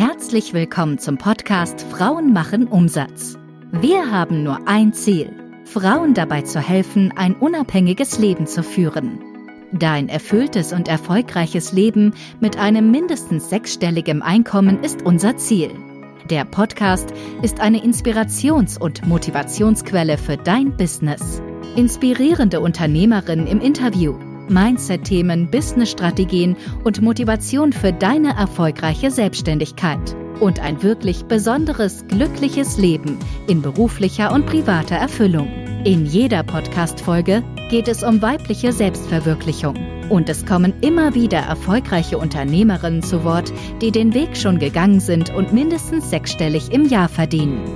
Herzlich willkommen zum Podcast Frauen machen Umsatz. Wir haben nur ein Ziel, Frauen dabei zu helfen, ein unabhängiges Leben zu führen. Dein erfülltes und erfolgreiches Leben mit einem mindestens sechsstelligen Einkommen ist unser Ziel. Der Podcast ist eine Inspirations- und Motivationsquelle für dein Business. Inspirierende Unternehmerinnen im Interview, Mindset-Themen, Business-Strategien und Motivation für deine erfolgreiche Selbstständigkeit und ein wirklich besonderes, glückliches Leben in beruflicher und privater Erfüllung. In jeder Podcast-Folge geht es um weibliche Selbstverwirklichung und es kommen immer wieder erfolgreiche Unternehmerinnen zu Wort, die den Weg schon gegangen sind und mindestens sechsstellig im Jahr verdienen.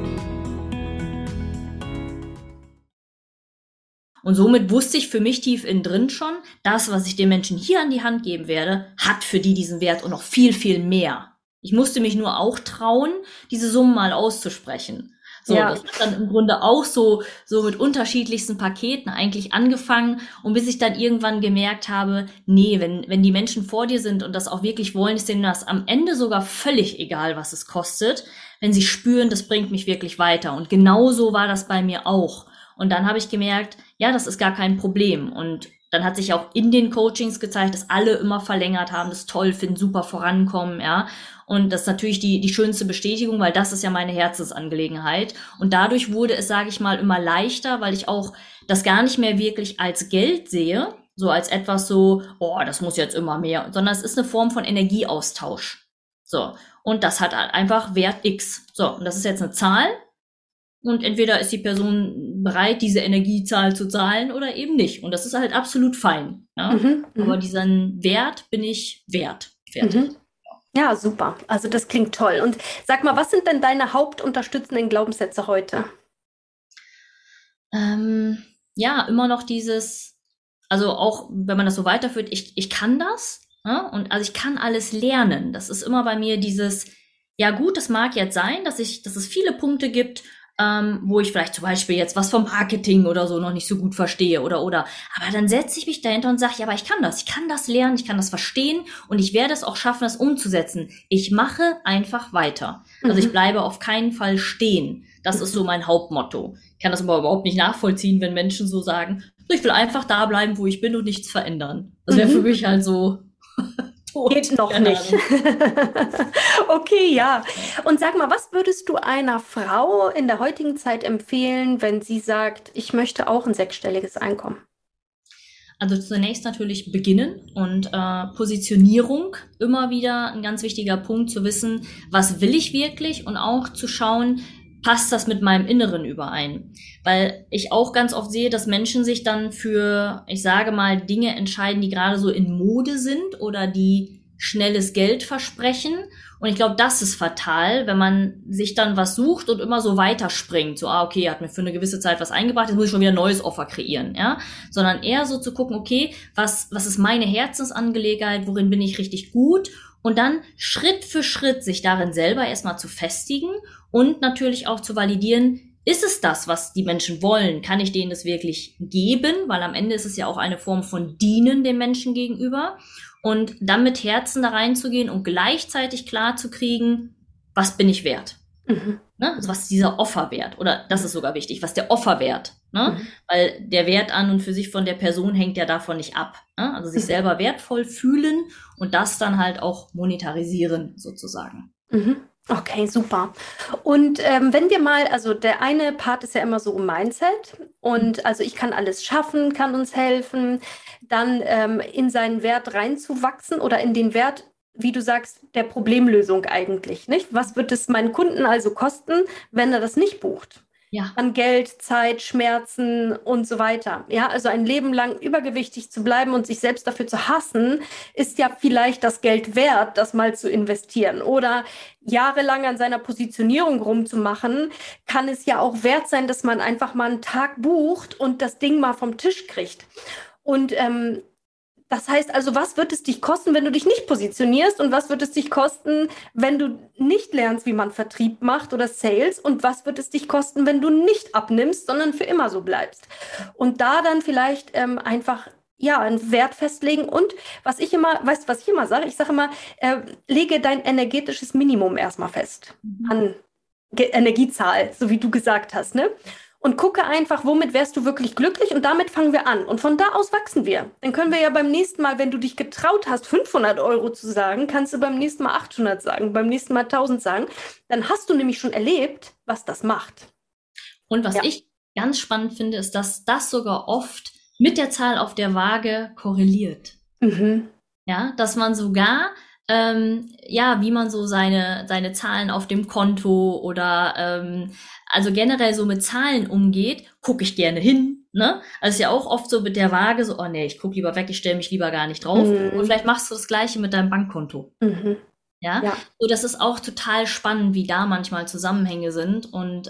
Und somit wusste ich für mich tief innen drin schon, das, was ich den Menschen hier an die Hand geben werde, hat für die diesen Wert und noch viel, viel mehr. Ich musste mich nur auch trauen, diese Summen mal auszusprechen. So, ja. Das hat dann im Grunde auch so mit unterschiedlichsten Paketen eigentlich angefangen. Und bis ich dann irgendwann gemerkt habe, nee, wenn die Menschen vor dir sind und das auch wirklich wollen, ist denen das am Ende sogar völlig egal, was es kostet, wenn sie spüren, das bringt mich wirklich weiter. Und genauso war das bei mir auch. Und dann habe ich gemerkt, ja, das ist gar kein Problem. Und dann hat sich auch in den Coachings gezeigt, dass alle immer verlängert haben, das toll finden, super vorankommen, ja. Und das ist natürlich die schönste Bestätigung, weil das ist ja meine Herzensangelegenheit. Und dadurch wurde es, sage ich mal, immer leichter, weil ich auch das gar nicht mehr wirklich als Geld sehe, so als etwas so, oh, das muss jetzt immer mehr, sondern es ist eine Form von Energieaustausch. So. Und das hat halt einfach Wert X. So. Und das ist jetzt eine Zahl. Und entweder ist die Person bereit, diese Energiezahl zu zahlen oder eben nicht. Und das ist halt absolut fein. Ja? Aber diesen Wert bin ich wert. Fertig. Ja, super. Also das klingt toll. Und sag mal, was sind denn deine hauptunterstützenden Glaubenssätze heute? Ja, immer noch dieses, also auch wenn man das so weiterführt, ich kann das. Ja? Und also ich kann alles lernen. Das ist immer bei mir dieses, ja gut, das mag jetzt sein, dass es viele Punkte gibt, wo ich vielleicht zum Beispiel jetzt was vom Marketing oder so noch nicht so gut verstehe oder. Aber dann setze ich mich dahinter und sage, ja, aber ich kann das lernen, ich kann das verstehen und ich werde es auch schaffen, das umzusetzen. Ich mache einfach weiter. Also ich bleibe auf keinen Fall stehen. Das ist so mein Hauptmotto. Ich kann das aber überhaupt nicht nachvollziehen, wenn Menschen so sagen, ich will einfach da bleiben, wo ich bin und nichts verändern. Das wäre für mich halt so... Geht noch nicht. Okay, ja. Und sag mal, was würdest du einer Frau in der heutigen Zeit empfehlen, wenn sie sagt, ich möchte auch ein sechsstelliges Einkommen? Also zunächst natürlich beginnen und Positionierung, immer wieder ein ganz wichtiger Punkt zu wissen, was will ich wirklich und auch zu schauen, passt das mit meinem Inneren überein? Weil ich auch ganz oft sehe, dass Menschen sich dann für, ich sage mal, Dinge entscheiden, die gerade so in Mode sind oder die schnelles Geld versprechen. Und ich glaube, das ist fatal, wenn man sich dann was sucht und immer so weiterspringt. So, okay, er hat mir für eine gewisse Zeit was eingebracht, jetzt muss ich schon wieder ein neues Offer kreieren, ja? Sondern eher so zu gucken, okay, was ist meine Herzensangelegenheit, worin bin ich richtig gut? Und dann Schritt für Schritt sich darin selber erstmal zu festigen und natürlich auch zu validieren, ist es das, was die Menschen wollen? Kann ich denen das wirklich geben? Weil am Ende ist es ja auch eine Form von Dienen dem Menschen gegenüber. Und dann mit Herzen da reinzugehen und gleichzeitig klar zu kriegen, was bin ich wert? Ne? Also was ist dieser Offerwert? Oder das ist sogar wichtig, was ist der Offerwert? Ne? Weil der Wert an und für sich von der Person hängt ja davon nicht ab. Ne? Also sich selber wertvoll fühlen und das dann halt auch monetarisieren sozusagen. Okay, super. Und wenn wir mal, also der eine Part ist ja immer so um Mindset und also ich kann alles schaffen, kann uns helfen, dann in seinen Wert reinzuwachsen oder in den Wert, wie du sagst, der Problemlösung eigentlich, nicht? Was wird es meinen Kunden also kosten, wenn er das nicht bucht? Ja. An Geld, Zeit, Schmerzen und so weiter. Ja, also ein Leben lang übergewichtig zu bleiben und sich selbst dafür zu hassen, ist ja vielleicht das Geld wert, das mal zu investieren. Oder jahrelang an seiner Positionierung rumzumachen, kann es ja auch wert sein, dass man einfach mal einen Tag bucht und das Ding mal vom Tisch kriegt. Und das heißt also, was wird es dich kosten, wenn du dich nicht positionierst und was wird es dich kosten, wenn du nicht lernst, wie man Vertrieb macht oder Sales und was wird es dich kosten, wenn du nicht abnimmst, sondern für immer so bleibst. Und da dann vielleicht einfach ja, einen Wert festlegen. Und was ich immer, weißt du, was ich immer sage? Ich sage immer, lege dein energetisches Minimum erstmal fest an Energiezahl, so wie du gesagt hast, ne? Und gucke einfach, womit wärst du wirklich glücklich, und damit fangen wir an. Und von da aus wachsen wir. Dann können wir ja beim nächsten Mal, wenn du dich getraut hast, 500 Euro zu sagen, kannst du beim nächsten Mal 800 sagen, beim nächsten Mal 1000 sagen. Dann hast du nämlich schon erlebt, was das macht. Und was Ja. ich ganz spannend finde, ist, dass das sogar oft mit der Zahl auf der Waage korreliert. Mhm. Ja, dass man sogar, ja, wie man so seine Zahlen auf dem Konto oder also generell so mit Zahlen umgeht, gucke ich gerne hin. Ne? Also ist ja auch oft so mit der Waage so, oh nee, ich gucke lieber weg, ich stelle mich lieber gar nicht drauf. Und vielleicht machst du das Gleiche mit deinem Bankkonto. Mhm. Ja? Ja. So, das ist auch total spannend, wie da manchmal Zusammenhänge sind. Und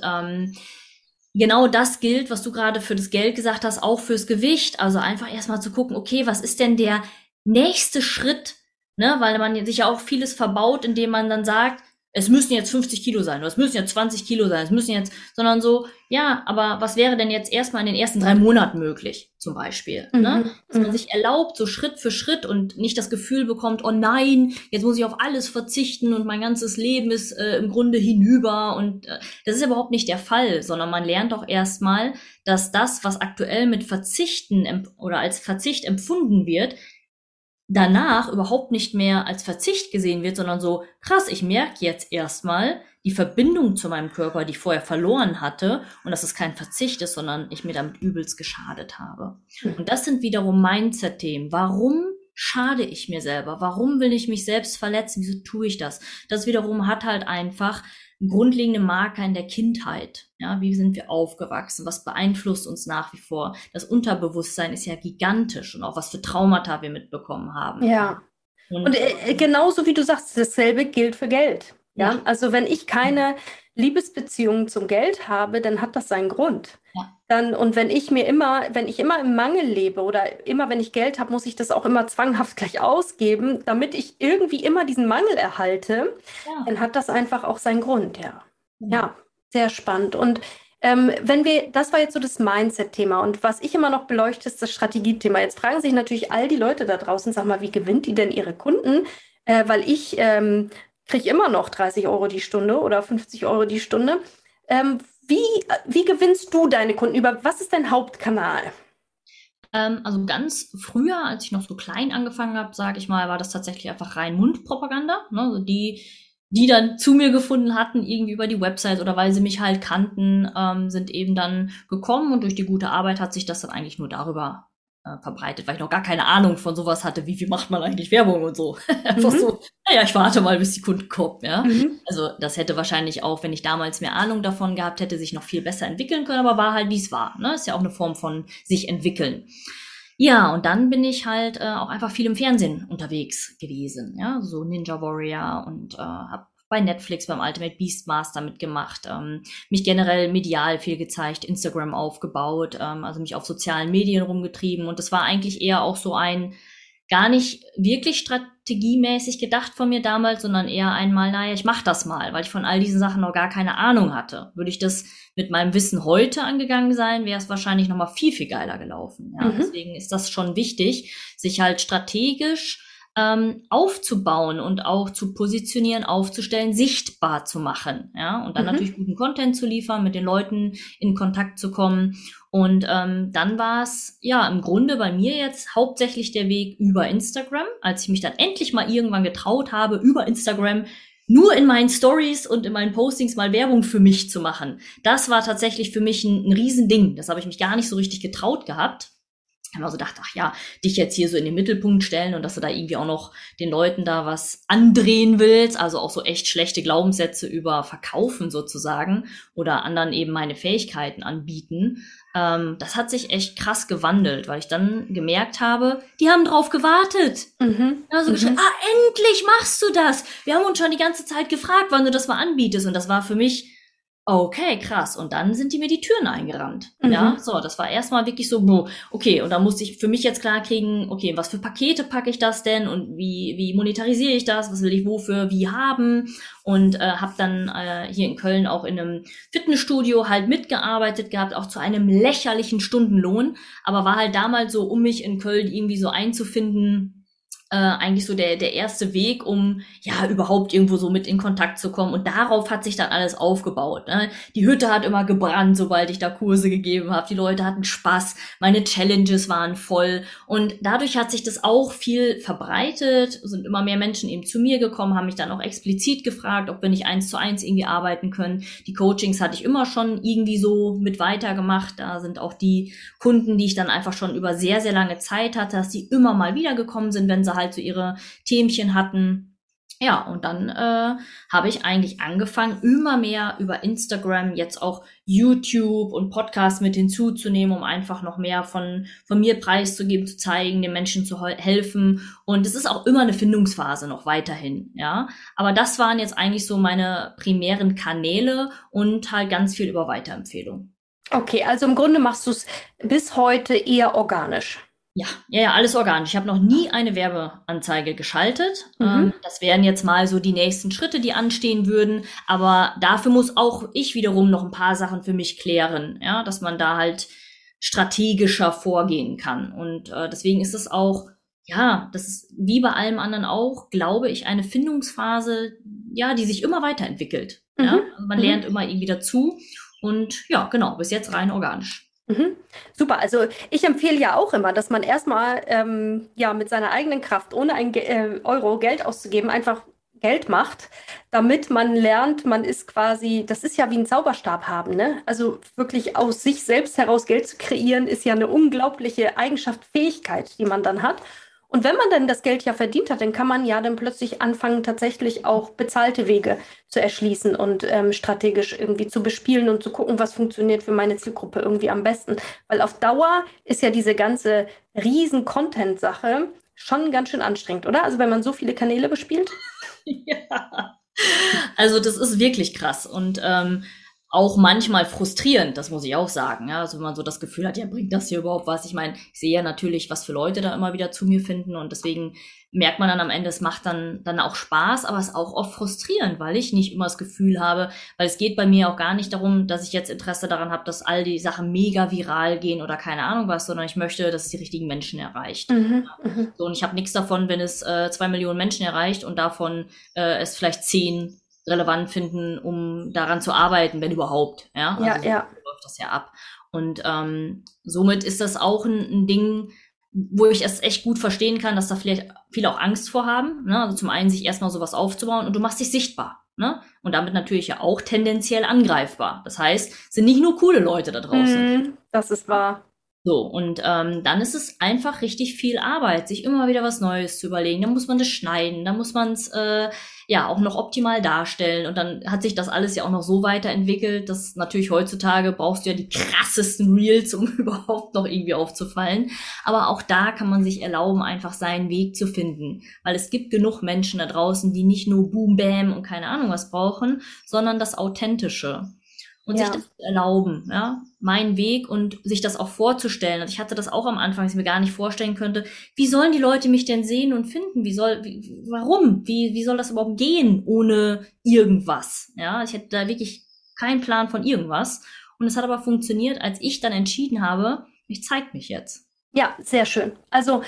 genau das gilt, was du gerade für das Geld gesagt hast, auch fürs Gewicht. Also einfach erstmal zu gucken, okay, was ist denn der nächste Schritt? Ne? Weil man sich ja auch vieles verbaut, indem man dann sagt, es müssen jetzt 50 Kilo sein, oder es müssen jetzt 20 Kilo sein, es müssen jetzt, sondern so, ja, aber was wäre denn jetzt erstmal in den ersten 3 Monaten möglich, zum Beispiel? Ne? Dass man sich erlaubt, so Schritt für Schritt und nicht das Gefühl bekommt, oh nein, jetzt muss ich auf alles verzichten und mein ganzes Leben ist im Grunde hinüber, und das ist überhaupt nicht der Fall, sondern man lernt auch erstmal, dass das, was aktuell mit Verzichten oder als Verzicht empfunden wird, danach überhaupt nicht mehr als Verzicht gesehen wird, sondern so, krass, ich merke jetzt erstmal die Verbindung zu meinem Körper, die ich vorher verloren hatte, und dass es kein Verzicht ist, sondern ich mir damit übelst geschadet habe. Und das sind wiederum Mindset-Themen. Warum schade ich mir selber? Warum will ich mich selbst verletzen? Wieso tue ich das? Das wiederum hat halt einfach grundlegende Marker in der Kindheit. Ja, wie sind wir aufgewachsen? Was beeinflusst uns nach wie vor? Das Unterbewusstsein ist ja gigantisch, und auch was für Traumata wir mitbekommen haben. Ja. Und genauso wie du sagst, dasselbe gilt für Geld. Ja, also wenn ich keine Liebesbeziehung zum Geld habe, dann hat das seinen Grund. Ja. Und wenn ich immer im Mangel lebe oder immer, wenn ich Geld habe, muss ich das auch immer zwanghaft gleich ausgeben, damit ich irgendwie immer diesen Mangel erhalte, dann hat das einfach auch seinen Grund, ja. Ja, sehr spannend. Und das war jetzt so das Mindset-Thema, und was ich immer noch beleuchte, ist das Strategiethema. Jetzt fragen sich natürlich all die Leute da draußen, sag mal, wie gewinnt die denn ihre Kunden? Weil ich kriege immer noch 30 Euro die Stunde oder 50 Euro die Stunde. Wie gewinnst du deine Kunden? Was ist dein Hauptkanal? Also ganz früher, als ich noch so klein angefangen habe, sage ich mal, war das tatsächlich einfach rein Mundpropaganda. Ne? Also die dann zu mir gefunden hatten, irgendwie über die Website oder weil sie mich halt kannten, sind eben dann gekommen, und durch die gute Arbeit hat sich das dann eigentlich nur darüber verbreitet, weil ich noch gar keine Ahnung von sowas hatte, wie viel macht man eigentlich Werbung und so. Einfach so, naja, ich warte mal, bis die Kunden kommen, ja. Also das hätte wahrscheinlich auch, wenn ich damals mehr Ahnung davon gehabt hätte, sich noch viel besser entwickeln können, aber war halt, wie es war, ne? Ist ja auch eine Form von sich entwickeln. Ja, und dann bin ich halt auch einfach viel im Fernsehen unterwegs gewesen, ja, so Ninja Warrior, und habe bei Netflix beim Ultimate Beastmaster mitgemacht, mich generell medial viel gezeigt, Instagram aufgebaut, also mich auf sozialen Medien rumgetrieben, und das war eigentlich eher auch so ein gar nicht wirklich strategiemäßig gedacht von mir damals, sondern eher einmal, naja, ich mach das mal, weil ich von all diesen Sachen noch gar keine Ahnung hatte. Würde ich das mit meinem Wissen heute angegangen sein, wäre es wahrscheinlich noch mal viel, viel geiler gelaufen. Ja, deswegen ist das schon wichtig, sich halt strategisch aufzubauen und auch zu positionieren, aufzustellen, sichtbar zu machen, ja, und dann natürlich guten Content zu liefern, mit den Leuten in Kontakt zu kommen. Und dann war es ja im Grunde bei mir jetzt hauptsächlich der Weg über Instagram, als ich mich dann endlich mal irgendwann getraut habe, über Instagram nur in meinen Stories und in meinen Postings mal Werbung für mich zu machen. Das war tatsächlich für mich ein Riesending. Das habe ich mich gar nicht so richtig getraut gehabt. Ich habe also gedacht, ach ja, dich jetzt hier so in den Mittelpunkt stellen und dass du da irgendwie auch noch den Leuten da was andrehen willst, also auch so echt schlechte Glaubenssätze über Verkaufen sozusagen oder anderen eben meine Fähigkeiten anbieten. Das hat sich echt krass gewandelt, weil ich dann gemerkt habe, die haben drauf gewartet. Also geschrieben, endlich machst du das. Wir haben uns schon die ganze Zeit gefragt, wann du das mal anbietest. Und das war für mich Okay, krass. Und dann sind die mir die Türen eingerannt. Mhm. Ja, so, das war erstmal wirklich so, okay, und da musste ich für mich jetzt klar kriegen, okay, was für Pakete packe ich das denn und wie monetarisiere ich das, was will ich wofür wie haben, und habe dann hier in Köln auch in einem Fitnessstudio halt mitgearbeitet gehabt, auch zu einem lächerlichen Stundenlohn, aber war halt damals so, um mich in Köln irgendwie so einzufinden, eigentlich so der erste Weg, um ja überhaupt irgendwo so mit in Kontakt zu kommen. Und darauf hat sich dann alles aufgebaut. Ne? Die Hütte hat immer gebrannt, sobald ich da Kurse gegeben habe. Die Leute hatten Spaß, meine Challenges waren voll. Und dadurch hat sich das auch viel verbreitet, sind immer mehr Menschen eben zu mir gekommen, haben mich dann auch explizit gefragt, ob wir nicht 1:1 irgendwie arbeiten können. Die Coachings hatte ich immer schon irgendwie so mit weitergemacht. Da sind auch die Kunden, die ich dann einfach schon über sehr, sehr lange Zeit hatte, dass die immer mal wieder gekommen sind, wenn sie halt so ihre Themchen hatten. Ja, und dann habe ich eigentlich angefangen, immer mehr über Instagram, jetzt auch YouTube und Podcasts mit hinzuzunehmen, um einfach noch mehr von mir preiszugeben, zu zeigen, den Menschen zu helfen. Und es ist auch immer eine Findungsphase noch weiterhin, ja. Aber das waren jetzt eigentlich so meine primären Kanäle und halt ganz viel über Weiterempfehlung. Okay, also im Grunde machst du es bis heute eher organisch. Ja, alles organisch. Ich habe noch nie eine Werbeanzeige geschaltet. Mhm. Das wären jetzt mal so die nächsten Schritte, die anstehen würden. Aber dafür muss auch ich wiederum noch ein paar Sachen für mich klären, ja, dass man da halt strategischer vorgehen kann. Und deswegen ist es auch, ja, das ist wie bei allem anderen auch, glaube ich, eine Findungsphase, ja, die sich immer weiterentwickelt. Ja? Also man lernt immer irgendwie dazu. Und ja, genau, bis jetzt rein organisch. Mhm. Super, also ich empfehle ja auch immer, dass man erstmal ja mit seiner eigenen Kraft, ohne ein Euro Geld auszugeben, einfach Geld macht, damit man lernt, man ist quasi, das ist ja wie ein Zauberstab haben, ne? Also wirklich aus sich selbst heraus Geld zu kreieren, ist ja eine unglaubliche Eigenschaft, Fähigkeit, die man dann hat. Und wenn man dann das Geld ja verdient hat, dann kann man ja dann plötzlich anfangen, tatsächlich auch bezahlte Wege zu erschließen und strategisch irgendwie zu bespielen und zu gucken, was funktioniert für meine Zielgruppe irgendwie am besten. Weil auf Dauer ist ja diese ganze riesen Content-Sache schon ganz schön anstrengend, oder? Also wenn man so viele Kanäle bespielt. Ja, also das ist wirklich krass und auch manchmal frustrierend, das muss ich auch sagen. Ja? Also wenn man so das Gefühl hat, ja, bringt das hier überhaupt was? Ich meine, ich sehe ja natürlich, was für Leute da immer wieder zu mir finden, und deswegen merkt man dann am Ende, es macht dann auch Spaß, aber es ist auch oft frustrierend, weil ich nicht immer das Gefühl habe, weil es geht bei mir auch gar nicht darum, dass ich jetzt Interesse daran habe, dass all die Sachen mega viral gehen oder keine Ahnung was, sondern ich möchte, dass es die richtigen Menschen erreicht. So, und ich habe nichts davon, wenn es 2 Millionen Menschen erreicht und davon es vielleicht 10 relevant finden, um daran zu arbeiten, wenn überhaupt. Ja, also so läuft das ja ab. Und somit ist das auch ein Ding, wo ich es echt gut verstehen kann, dass da vielleicht viele auch Angst vor haben. Ne? Also zum einen sich erstmal sowas aufzubauen, und du machst dich sichtbar. Ne? Und damit natürlich ja auch tendenziell angreifbar. Das heißt, es sind nicht nur coole Leute da draußen. Das ist wahr. So, und dann ist es einfach richtig viel Arbeit, sich immer wieder was Neues zu überlegen. Dann muss man das schneiden, dann muss man es ja auch noch optimal darstellen. Und dann hat sich das alles ja auch noch so weiterentwickelt, dass natürlich heutzutage brauchst du ja die krassesten Reels, um überhaupt noch irgendwie aufzufallen. Aber auch da kann man sich erlauben, einfach seinen Weg zu finden. Weil es gibt genug Menschen da draußen, die nicht nur Boom, Bam und keine Ahnung was brauchen, sondern das Authentische. Und sich das erlauben, ja, meinen Weg, und sich das auch vorzustellen. Und ich hatte das auch am Anfang, dass ich mir gar nicht vorstellen könnte, wie sollen die Leute mich denn sehen und finden? Warum? Wie soll das überhaupt gehen ohne irgendwas? Ja, ich hätte da wirklich keinen Plan von irgendwas. Und es hat aber funktioniert, als ich dann entschieden habe, ich zeige mich jetzt. Ja, sehr schön. Also,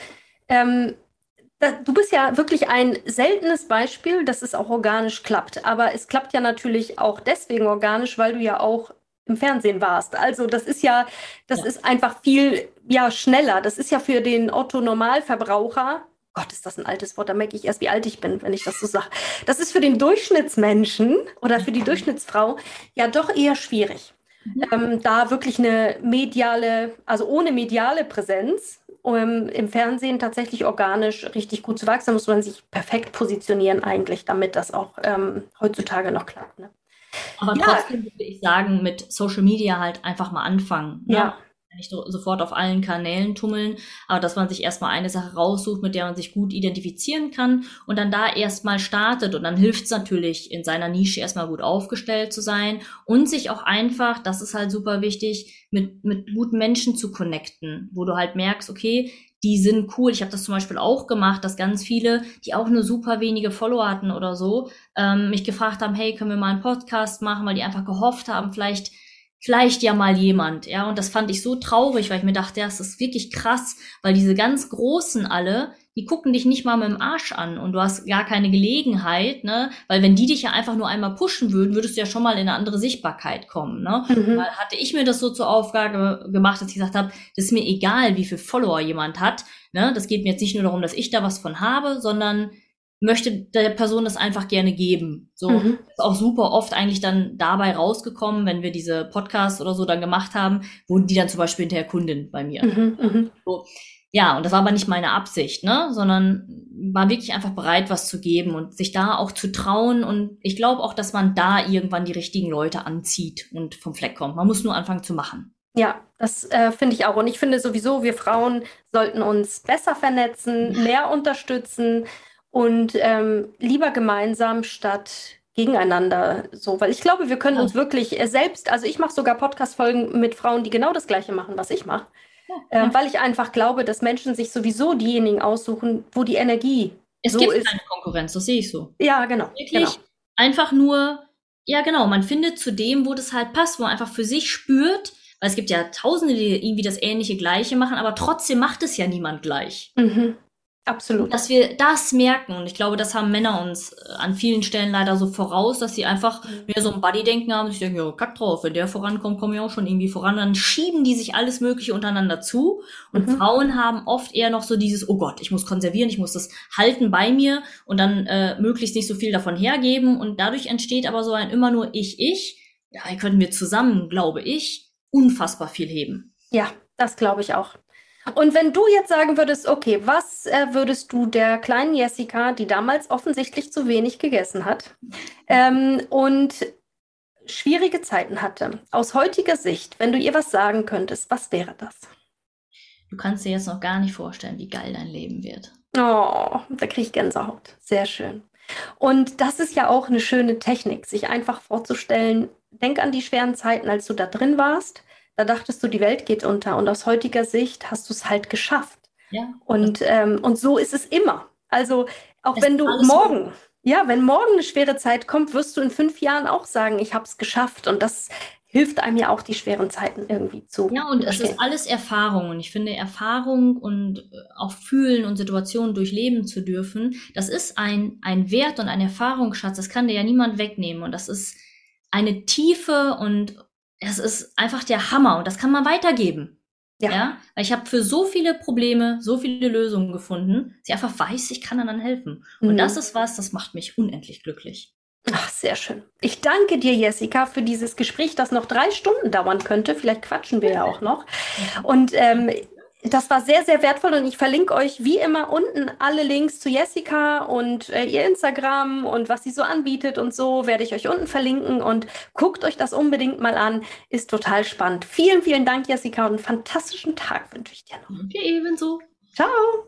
du bist ja wirklich ein seltenes Beispiel, dass es auch organisch klappt. Aber es klappt ja natürlich auch deswegen organisch, weil du ja auch im Fernsehen warst. Also das ist ist einfach viel schneller. Das ist ja für den Otto-Normalverbraucher, Gott, ist das ein altes Wort, da merke ich erst, wie alt ich bin, wenn ich das so sage. Das ist für den Durchschnittsmenschen oder für die Durchschnittsfrau ja doch eher schwierig. Da wirklich also ohne mediale Präsenz, im Fernsehen tatsächlich organisch richtig gut zu wachsen, da muss man sich perfekt positionieren eigentlich, damit das auch heutzutage noch klappt. Ne? Aber trotzdem würde ich sagen, mit Social Media halt einfach mal anfangen. Ne? Ja. nicht sofort auf allen Kanälen tummeln, aber dass man sich erstmal eine Sache raussucht, mit der man sich gut identifizieren kann und dann da erstmal startet. Und dann hilft es natürlich, in seiner Nische erstmal gut aufgestellt zu sein und sich auch einfach, das ist halt super wichtig, mit guten Menschen zu connecten, wo du halt merkst, okay, die sind cool. Ich habe das zum Beispiel auch gemacht, dass ganz viele, die auch nur super wenige Follower hatten oder so, mich gefragt haben, hey, können wir mal einen Podcast machen, weil die einfach gehofft haben, vielleicht ja mal jemand, ja, und das fand ich so traurig, weil ich mir dachte, ja, das ist wirklich krass, weil diese ganz Großen alle, die gucken dich nicht mal mit dem Arsch an und du hast gar keine Gelegenheit, ne, weil wenn die dich ja einfach nur einmal pushen würden, würdest du ja schon mal in eine andere Sichtbarkeit kommen, ne, weil hatte ich mir das so zur Aufgabe gemacht, dass ich gesagt habe, das ist mir egal, wie viele Follower jemand hat, ne, das geht mir jetzt nicht nur darum, dass ich da was von habe, sondern möchte der Person das einfach gerne geben. So ist auch super oft eigentlich dann dabei rausgekommen, wenn wir diese Podcasts oder so dann gemacht haben, wurden die dann zum Beispiel hinterher Kundin bei mir. So. Ja, und das war aber nicht meine Absicht, ne, sondern war wirklich einfach bereit, was zu geben und sich da auch zu trauen. Und ich glaube auch, dass man da irgendwann die richtigen Leute anzieht und vom Fleck kommt. Man muss nur anfangen zu machen. Ja, das finde ich auch. Und ich finde sowieso, wir Frauen sollten uns besser vernetzen, mehr unterstützen. Und lieber gemeinsam statt gegeneinander so, weil ich glaube, wir können uns wirklich selbst, also ich mache sogar Podcast-Folgen mit Frauen, die genau das Gleiche machen, was ich mache, weil ich einfach glaube, dass Menschen sich sowieso diejenigen aussuchen, wo die Energie es so gibt ist. keine Konkurrenz, das sehe ich so. Ja, genau. Wirklich einfach nur, ja genau, man findet zu dem, wo das halt passt, wo man einfach für sich spürt, weil es gibt ja Tausende, die irgendwie das ähnliche Gleiche machen, aber trotzdem macht es ja niemand gleich. Absolut. Dass wir das merken, und ich glaube, das haben Männer uns an vielen Stellen leider so voraus, dass sie einfach mehr so ein Buddy-Denken haben. Ich denke, ja, kack drauf, wenn der vorankommt, komme ich auch schon irgendwie voran. Dann schieben die sich alles Mögliche untereinander zu. Und Frauen haben oft eher noch so dieses, oh Gott, ich muss konservieren, ich muss das halten bei mir und dann möglichst nicht so viel davon hergeben. Und dadurch entsteht aber so ein immer nur ich. Ja, hier könnten wir zusammen, glaube ich, unfassbar viel heben. Ja, das glaube ich auch. Und wenn du jetzt sagen würdest, okay, was würdest du der kleinen Jessica, die damals offensichtlich zu wenig gegessen hat und schwierige Zeiten hatte, aus heutiger Sicht, wenn du ihr was sagen könntest, was wäre das? Du kannst dir jetzt noch gar nicht vorstellen, wie geil dein Leben wird. Oh, da kriege ich Gänsehaut. Sehr schön. Und das ist ja auch eine schöne Technik, sich einfach vorzustellen, denk an die schweren Zeiten, als du da drin warst. Da dachtest du, die Welt geht unter und aus heutiger Sicht hast du es halt geschafft. Ja. Und so ist es immer. Also auch wenn du morgen, wenn morgen eine schwere Zeit kommt, wirst du in 5 Jahren auch sagen, ich habe es geschafft. Und das hilft einem ja auch, die schweren Zeiten irgendwie zu Ja, und überstehen. es ist alles Erfahrung. Und ich finde, Erfahrung und auch fühlen und Situationen durchleben zu dürfen, das ist ein Wert und ein Erfahrungsschatz. Das kann dir ja niemand wegnehmen. Und das ist eine Tiefe und es ist einfach der Hammer und das kann man weitergeben. Ja? Weil ich habe für so viele Probleme so viele Lösungen gefunden, dass ich einfach weiß, ich kann anderen helfen. Und das ist was, das macht mich unendlich glücklich. Ach, sehr schön. Ich danke dir, Jessica, für dieses Gespräch, das noch 3 Stunden dauern könnte. Vielleicht quatschen wir ja auch noch. Und das war sehr, sehr wertvoll und ich verlinke euch wie immer unten alle Links zu Jessica und ihr Instagram und was sie so anbietet und so werde ich euch unten verlinken und guckt euch das unbedingt mal an. Ist total spannend. Vielen, vielen Dank, Jessica, und einen fantastischen Tag wünsche ich dir noch. Okay, ebenso. Ciao.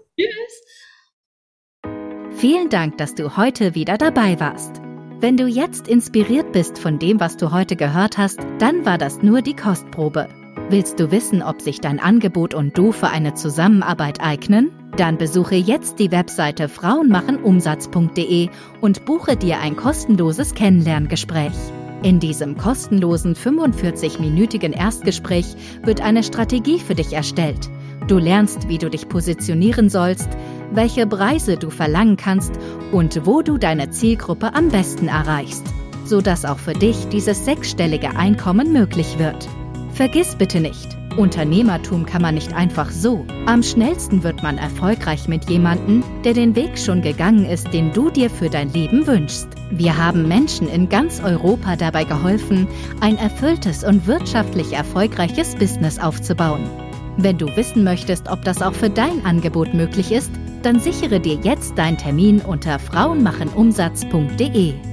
Tschüss. Vielen Dank, dass du heute wieder dabei warst. Wenn du jetzt inspiriert bist von dem, was du heute gehört hast, dann war das nur die Kostprobe. Willst du wissen, ob sich dein Angebot und du für eine Zusammenarbeit eignen? Dann besuche jetzt die Webseite frauenmachenumsatz.de und buche dir ein kostenloses Kennenlerngespräch. In diesem kostenlosen 45-minütigen Erstgespräch wird eine Strategie für dich erstellt. Du lernst, wie du dich positionieren sollst, welche Preise du verlangen kannst und wo du deine Zielgruppe am besten erreichst, sodass auch für dich dieses 6-stellige Einkommen möglich wird. Vergiss bitte nicht, Unternehmertum kann man nicht einfach so. Am schnellsten wird man erfolgreich mit jemandem, der den Weg schon gegangen ist, den du dir für dein Leben wünschst. Wir haben Menschen in ganz Europa dabei geholfen, ein erfülltes und wirtschaftlich erfolgreiches Business aufzubauen. Wenn du wissen möchtest, ob das auch für dein Angebot möglich ist, dann sichere dir jetzt deinen Termin unter frauenmachenumsatz.de.